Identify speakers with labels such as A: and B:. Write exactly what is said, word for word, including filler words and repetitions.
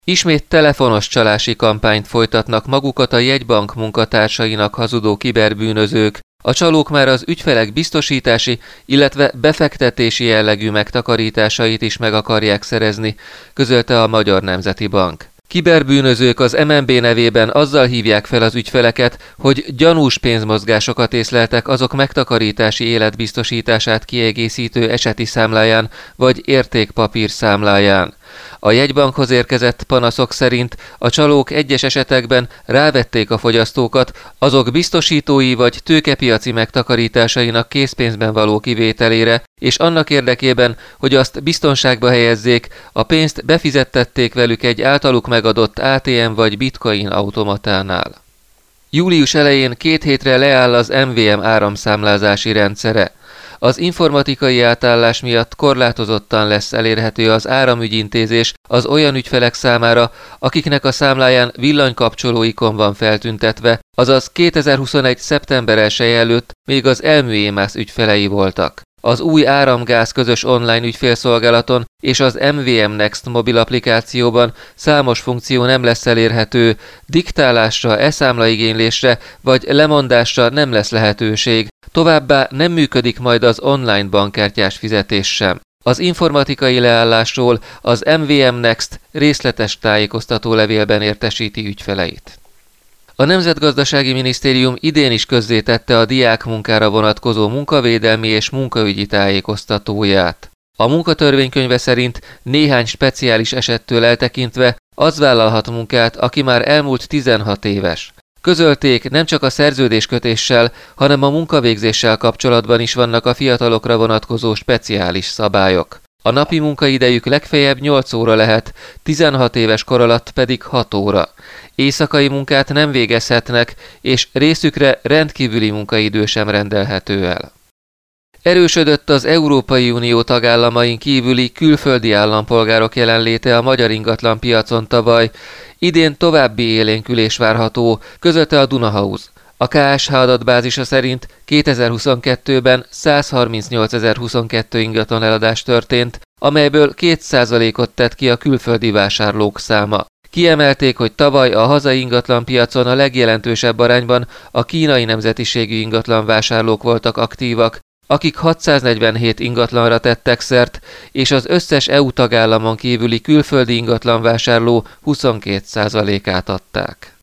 A: Ismét telefonos csalási kampányt folytatnak magukat a jegybank munkatársainak hazudó kiberbűnözők. A csalók már az ügyfelek biztosítási, illetve befektetési jellegű megtakarításait is meg akarják szerezni, közölte a Magyar Nemzeti Bank. Kiberbűnözők az em en bé nevében azzal hívják fel az ügyfeleket, hogy gyanús pénzmozgásokat észleltek azok megtakarítási életbiztosítását kiegészítő eseti számláján vagy értékpapír számláján. A jegybankhoz érkezett panaszok szerint a csalók egyes esetekben rávették a fogyasztókat azok biztosítói vagy tőkepiaci megtakarításainak készpénzben való kivételére, és annak érdekében, hogy azt biztonságba helyezzék, a pénzt befizettették velük egy általuk megadott á té em vagy bitcoin automatánál. Július elején két hétre leáll az em vé em áramszámlázási rendszere. Az informatikai átállás miatt korlátozottan lesz elérhető az áramügyintézés az olyan ügyfelek számára, akiknek a számláján villanykapcsoló ikon van feltüntetve, azaz kétezer-huszonegy. szeptember elseje előtt még az Elmű-Émász ügyfelei voltak. Az új áramgáz közös online ügyfélszolgálaton és az em vé em Next mobil applikációban számos funkció nem lesz elérhető, diktálásra, e-számlaigénylésre vagy lemondásra nem lesz lehetőség, továbbá nem működik majd az online bankkártyás fizetés sem. Az informatikai leállásról az em vé em Next részletes tájékoztató levélben értesíti ügyfeleit. A Nemzetgazdasági Minisztérium idén is közzétette a diákmunkára vonatkozó munkavédelmi és munkaügyi tájékoztatóját. A munkatörvénykönyve szerint néhány speciális esettől eltekintve az vállalhat munkát, aki már elmúlt tizenhat éves. Közölték, nem csak a szerződéskötéssel, hanem a munkavégzéssel kapcsolatban is vannak a fiatalokra vonatkozó speciális szabályok. A napi munkaidejük legfeljebb nyolc óra lehet, tizenhat éves kor alatt pedig hat óra. Éjszakai munkát nem végezhetnek, és részükre rendkívüli munkaidő sem rendelhető el. Erősödött az Európai Unió tagállamain kívüli külföldi állampolgárok jelenléte a magyar ingatlanpiacon tavaly, idén további élénkülés várható, közölte a Dunahouse. A ká es há adatbázisa szerint kétezer-huszonkettőben százharmincnyolcezer-huszonkettő ingatlan eladás történt, amelyből két százalékot tett ki a külföldi vásárlók száma. Kiemelték, hogy tavaly a hazai ingatlanpiacon a legjelentősebb arányban a kínai nemzetiségű ingatlanvásárlók voltak aktívak, akik hatszáznegyvenhét ingatlanra tettek szert, és az összes é u tagállamon kívüli külföldi ingatlanvásárló huszonkét százalékát adták.